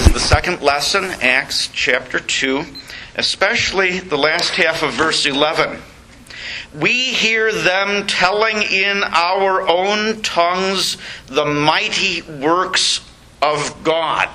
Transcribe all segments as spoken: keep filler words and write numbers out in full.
the second lesson, Acts chapter two, especially the last half of verse eleven. We hear them telling in our own tongues the mighty works of God.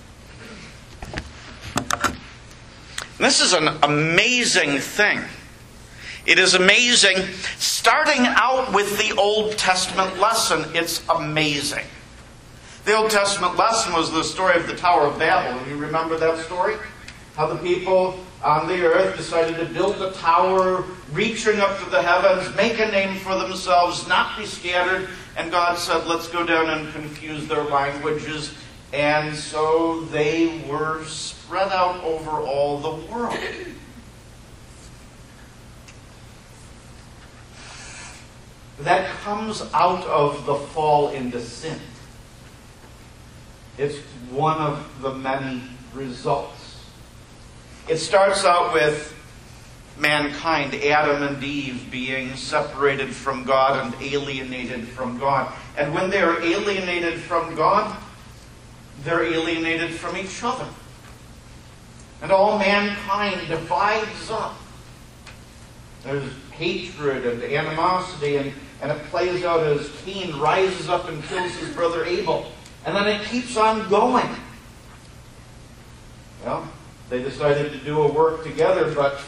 This is an amazing thing. It is amazing. Starting out with the Old Testament lesson, it's amazing. The Old Testament lesson was the story of the Tower of Babel. Do you remember that story? How the people on the earth decided to build a tower reaching up to the heavens, make a name for themselves, not be scattered. And God said, let's go down and confuse their languages. And so they were spread out over all the world. That comes out of the fall into sin. It's one of the many results. It starts out with mankind, Adam and Eve, being separated from God and alienated from God. And when they are alienated from God, they're alienated from each other. And all mankind divides up. There's hatred and animosity, and, and it plays out as Cain rises up and kills his brother Abel. And then it keeps on going. Well, they decided to do a work together, but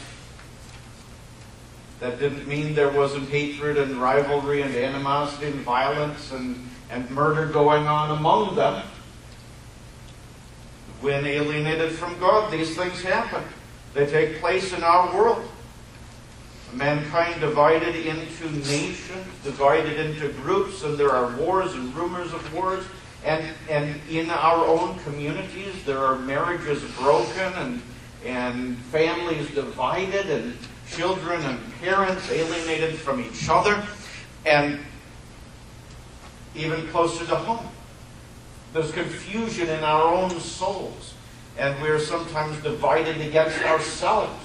that didn't mean there wasn't hatred and rivalry and animosity and violence and, and murder going on among them. When alienated from God, these things happen. They take place in our world. Mankind divided into nations, divided into groups, and there are wars and rumors of wars. And, and in our own communities, there are marriages broken and, and families divided and children and parents alienated from each other. And even closer to home, there's confusion in our own souls. And we're sometimes divided against ourselves.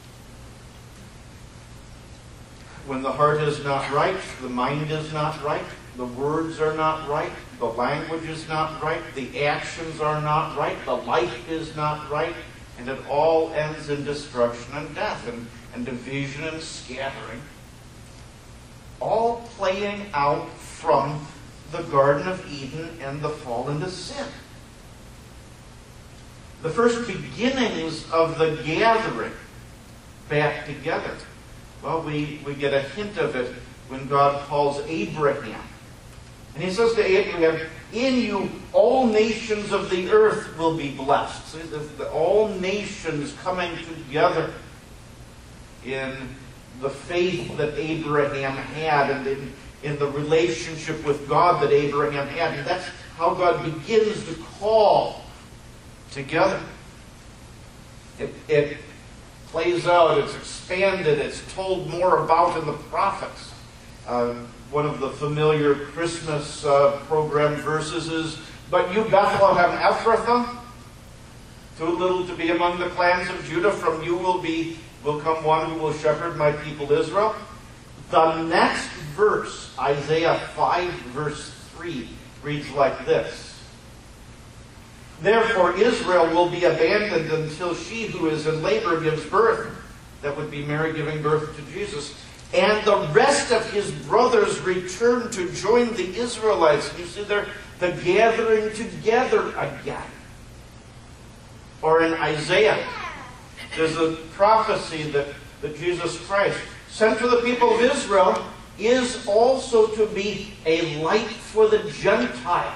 When the heart is not right, the mind is not right, the words are not right, the language is not right, the actions are not right, the life is not right, and it all ends in destruction and death, and, and division and scattering. All playing out from the Garden of Eden and the fall into sin. The first beginnings of the gathering back together. Well, we, we get a hint of it when God calls Abraham. And he says to Abraham, in you all nations of the earth will be blessed. See, the, the, all nations coming together in the faith that Abraham had and in, in the relationship with God that Abraham had. And that's how God begins to call together. It, it plays out, it's expanded, it's told more about in the prophets. Uh, one of the familiar Christmas uh, program verses is, but you, Bethlehem Ephrathah, too little to be among the clans of Judah, from you will be will come one who will shepherd my people Israel. The next verse, Isaiah five, verse three, reads like this. Therefore Israel will be abandoned until she who is in labor gives birth. That would be Mary giving birth to Jesus. And the rest of his brothers return to join the Israelites. And you see there, the gathering together again. Or in Isaiah, there's a prophecy that, that Jesus Christ, sent to the people of Israel, is also to be a light for the Gentiles,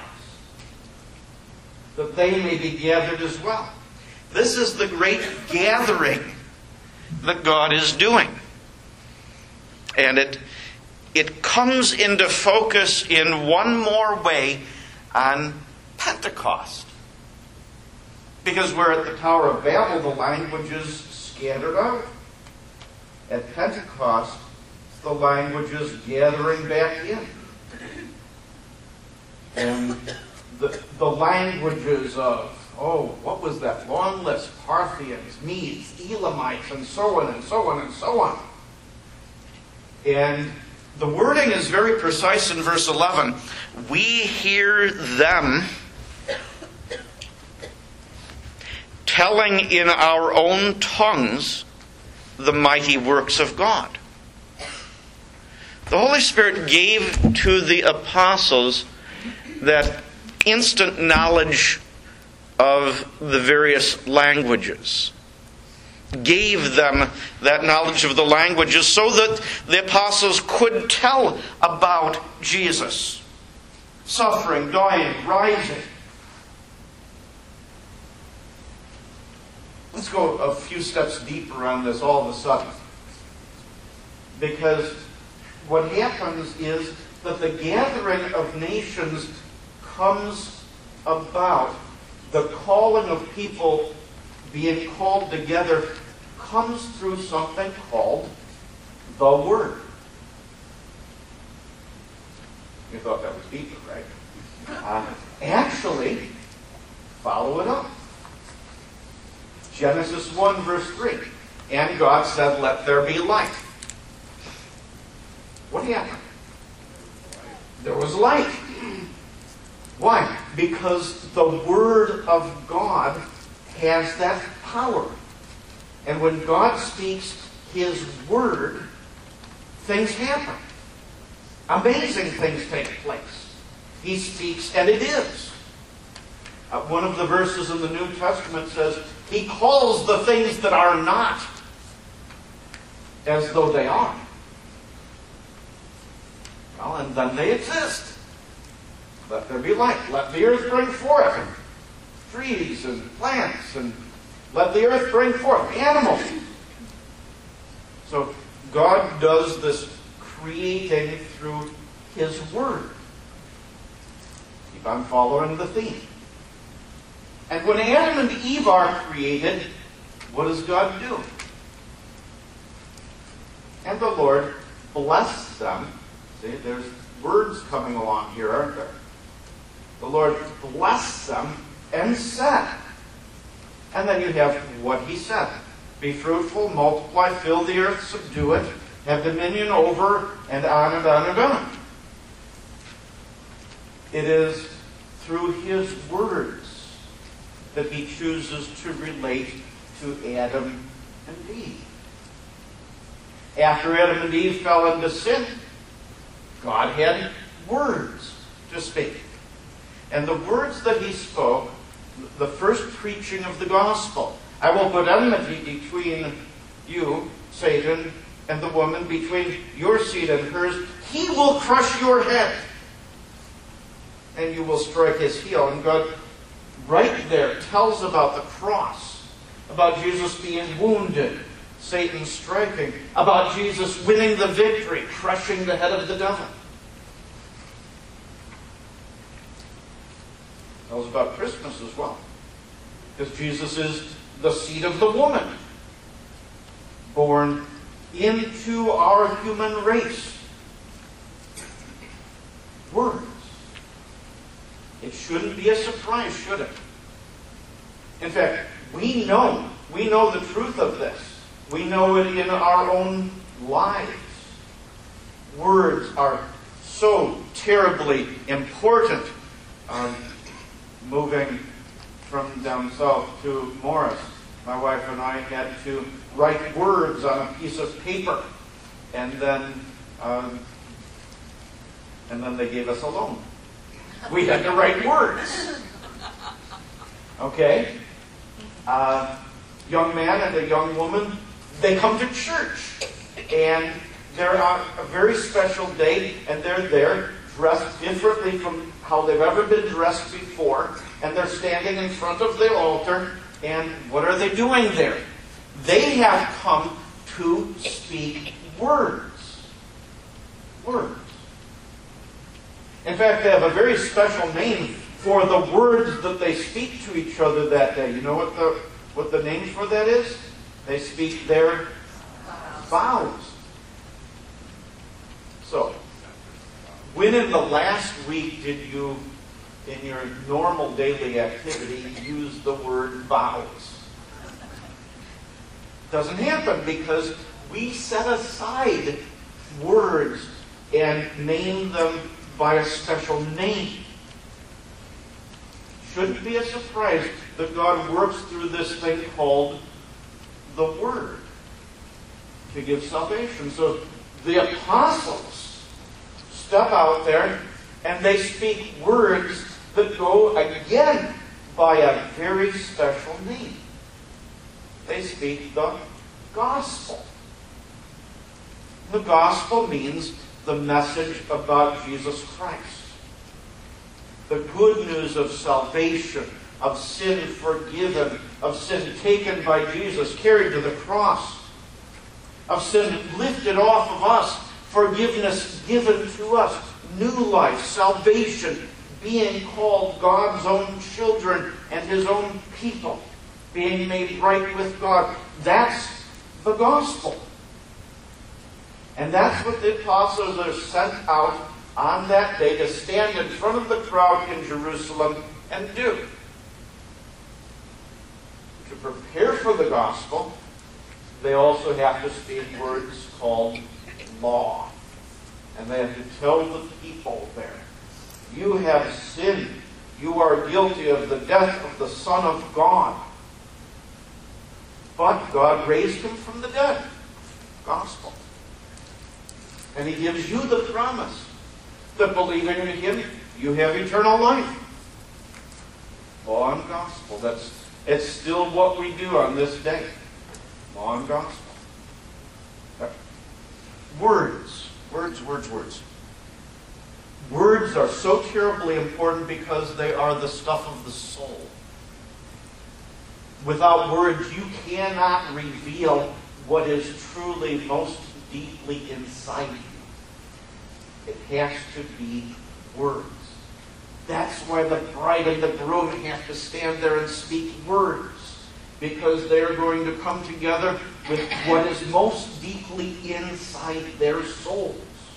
that they may be gathered as well. This is the great gathering that God is doing. And it, it comes into focus in one more way on Pentecost. Because we're at the Tower of Babel, the languages scattered out. At Pentecost, the languages gathering back in. And the, the languages of, oh, what was that long list? Parthians, Medes, Elamites, and so on and so on and so on. And the wording is very precise in verse eleven. We hear them telling in our own tongues the mighty works of God. The Holy Spirit gave to the apostles that instant knowledge of the various languages. Gave them that knowledge of the languages so that the apostles could tell about Jesus. Suffering, dying, rising. Let's go a few steps deeper on this all of a sudden. Because what happens is that the gathering of nations comes about, the calling of people being called together comes through something called the Word. You thought that was deeper, right? Uh, actually, follow it up. Genesis one, verse three. And God said, "Let there be light." What happened? There was light. Why? Because the Word of God has that power. And when God speaks His Word, things happen. Amazing things take place. He speaks, and it is. Uh, one of the verses in the New Testament says, He calls the things that are not as though they are. Well, and then they exist. Let there be light. Let the earth bring forth trees and plants, and let the earth bring forth animals. So God does this creating through His Word. Keep on following the theme. And when Adam and Eve are created, what does God do? And the Lord blessed them. See, there's words coming along here, aren't there? The Lord blessed them and said. And then you have what He said. Be fruitful, multiply, fill the earth, subdue it, have dominion over, and on and on and on. It is through His words that He chooses to relate to Adam and Eve. After Adam and Eve fell into sin, God had words to speak. And the words that He spoke, the first preaching of the gospel, I will put enmity between you, Satan, and the woman, between your seed and hers. He will crush your head, and you will strike his heel. And God, right there, tells about the cross, about Jesus being wounded, Satan striking, about Jesus winning the victory, crushing the head of the devil. Tells about Christmas as well. Because Jesus is the seed of the woman, born into our human race. Words. It shouldn't be a surprise, should it? In fact, we know, we know the truth of this. We know it in our own lives. Words are so terribly important. Um, moving from down south to Morris, my wife and I had to write words on a piece of paper, and then um, and then they gave us a loan. We had to write words. Okay? Uh, young man and a young woman, they come to church, and they're on a very special day, and they're there dressed differently from how they've ever been dressed before, and they're standing in front of the altar, and what are they doing there? They have come to speak words. Words. In fact, they have a very special name for the words that they speak to each other that day. You know what the what the name for that is? They speak their vows. So, when in the last week did you, in your normal daily activity, use the word vows? Doesn't happen because we set aside words and name them by a special name. Shouldn't be a surprise that God works through this thing called the Word to give salvation. So the apostles step out there and they speak words that go again by a very special name. They speak the gospel. The gospel means the message about Jesus Christ. The good news of salvation, of sin forgiven, of sin taken by Jesus, carried to the cross, of sin lifted off of us, forgiveness given to us, new life, salvation, being called God's own children and His own people, being made right with God. That's the gospel. And that's what the apostles are sent out on that day to stand in front of the crowd in Jerusalem and do. To prepare for the gospel, they also have to speak words called law. And they have to tell the people there, you have sinned. You are guilty of the death of the Son of God. But God raised Him from the dead. Gospel. And He gives you the promise that believing in Him, you have eternal life. Law and gospel. That's it's still what we do on this day. Law and gospel. Words. Words, words, words. Words are so terribly important because they are the stuff of the soul. Without words, you cannot reveal what is truly most deeply inside you. It has to be words. That's why the bride and the groom have to stand there and speak words, because they're going to come together with what is most deeply inside their souls.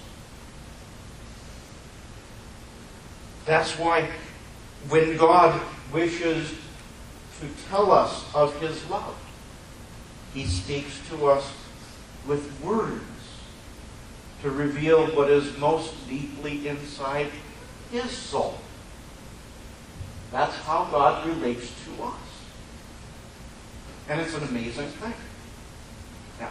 That's why when God wishes to tell us of His love, He speaks to us with words to reveal what is most deeply inside His soul. That's how God relates to us. And it's an amazing thing. Now,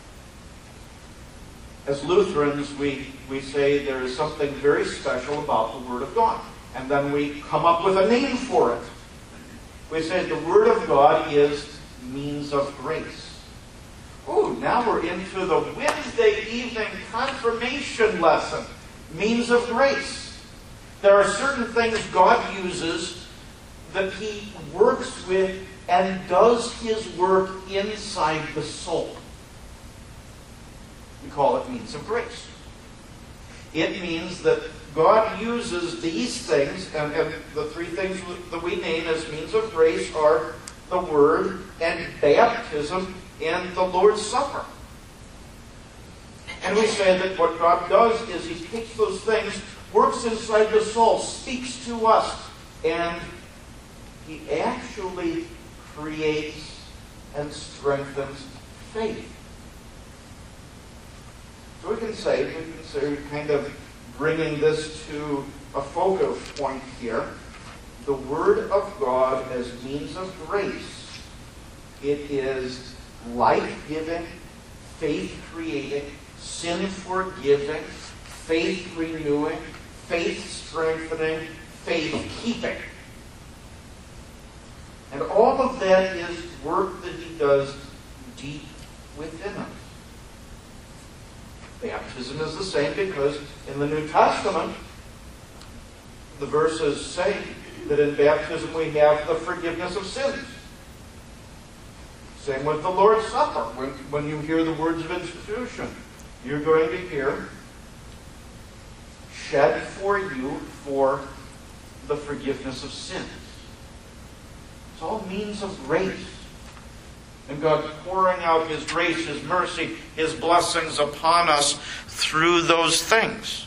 as Lutherans, we, we say there is something very special about the Word of God. And then we come up with a name for it. We say the Word of God is means of grace. Oh, now we're into the Wednesday evening confirmation lesson. Means of grace. There are certain things God uses that He works with and does His work inside the soul. We call it means of grace. It means that God uses these things, and, and the three things that we name as means of grace are the Word and baptism and the Lord's Supper. And we say that what God does is He takes those things, works inside the soul, speaks to us, and He actually creates and strengthens faith. So we can say, we can say, kind of bringing this to a focal point here, the Word of God as means of grace. It is life-giving, faith-creating, sin-forgiving, faith-renewing, faith-strengthening, faith-keeping. And all of that is work that He does deep within us. Baptism is the same because in the New Testament, the verses say that in baptism we have the forgiveness of sins. Same with the Lord's Supper. When, when you hear the words of institution, you're going to hear, shed for you for the forgiveness of sins. It's all means of grace. And God pouring out His grace, His mercy, His blessings upon us through those things.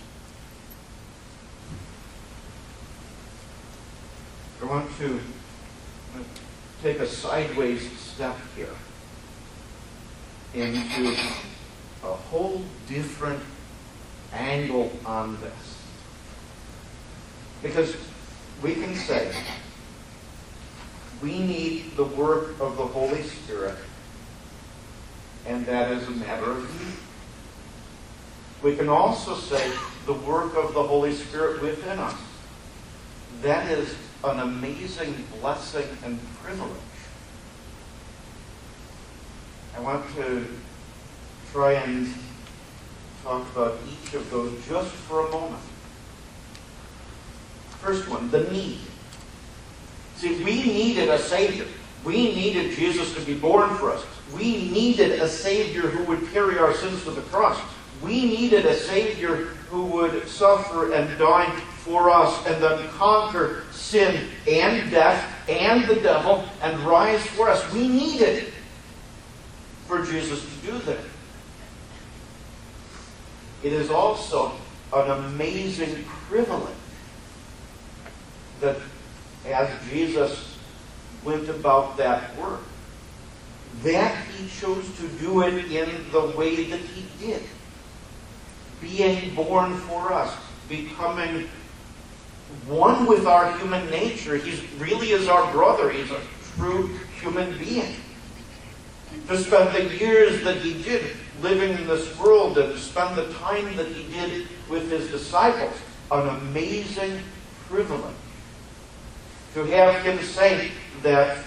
I want to take a sideways step here into a whole different angle on this. Because we can say we need the work of the Holy Spirit, and that is a matter of need. We can also say the work of the Holy Spirit within us. That is an amazing blessing and privilege. I want to try and talk about each of those just for a moment. First one, the need. See, we needed a Savior. We needed Jesus to be born for us. We needed a Savior who would carry our sins to the cross. We needed a Savior who would suffer and die for us and then conquer sin and death and the devil and rise for us. We needed for Jesus to do that. It is also an amazing privilege that as Jesus went about that work, that he chose to do it in the way that he did. Being born for us, becoming one with our human nature. He really is our brother. He's a true human being. To spend the years that he did living in this world and to spend the time that he did with his disciples, an amazing privilege. To have him say that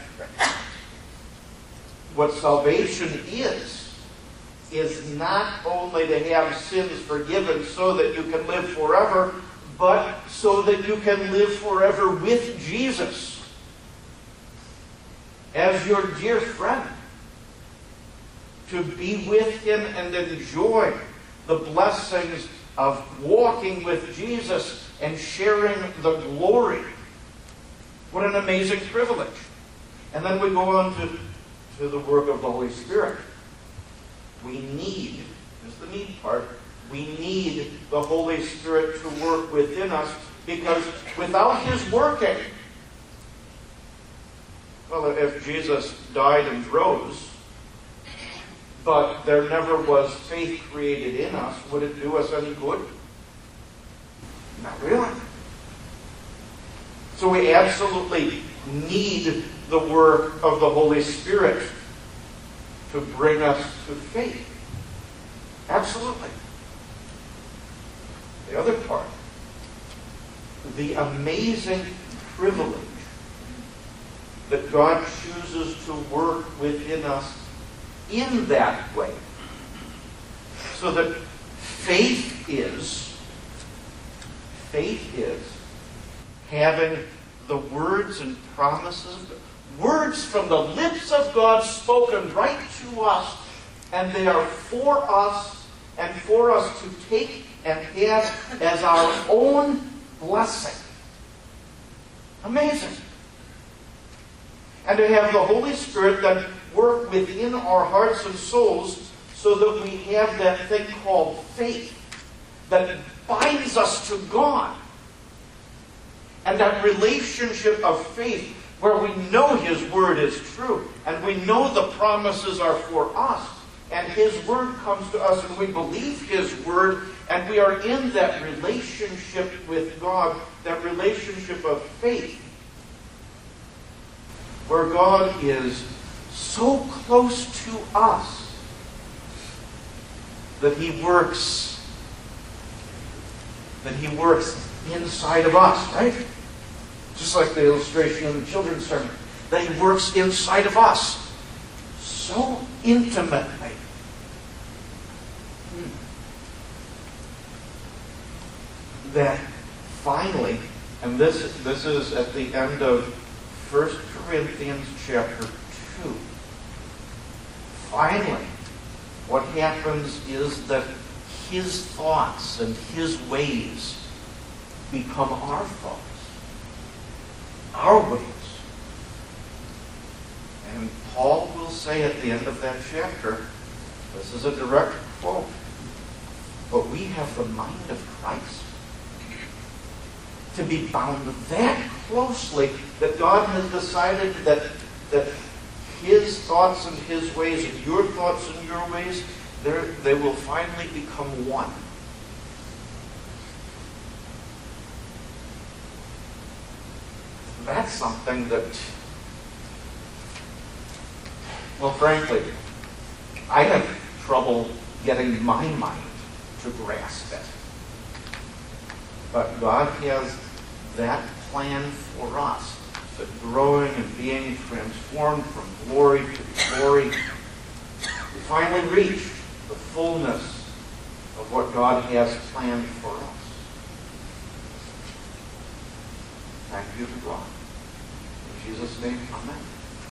what salvation is, is not only to have sins forgiven so that you can live forever, but so that you can live forever with Jesus as your dear friend. To be with him and enjoy the blessings of walking with Jesus and sharing the glory. What an amazing privilege. And then we go on to, to the work of the Holy Spirit. We need, this is the need part, we need the Holy Spirit to work within us, because without his working, well, if Jesus died and rose, but there never was faith created in us, would it do us any good? Not really. So we absolutely need the work of the Holy Spirit to bring us to faith. Absolutely. The other part, the amazing privilege that God chooses to work within us in that way. So that faith is, faith is having the words and promises, words from the lips of God spoken right to us, and they are for us and for us to take and have as our own blessing. Amazing. And to have the Holy Spirit then work within our hearts and souls so that we have that thing called faith that binds us to God. And that relationship of faith where we know his word is true and we know the promises are for us and his word comes to us and we believe his word and we are in that relationship with God, that relationship of faith where God is so close to us that he works that he works inside of us, right? Just like the illustration in the children's sermon, that he works inside of us so intimately. That finally, and this, this is at the end of First Corinthians chapter two. Finally, what happens is that his thoughts and his ways become our thoughts, our ways. And Paul will say at the end of that chapter, this is a direct quote, but we have the mind of Christ. To be bound that closely that God has decided that, that his thoughts and his ways and your thoughts and your ways, they will finally become one. That's something that Well, frankly, I have trouble getting my mind to grasp it. But God has that plan for us, that growing and being transformed from glory to glory, we finally reach the fullness of what God has planned for us. Thank you to God. In Jesus' name, amen.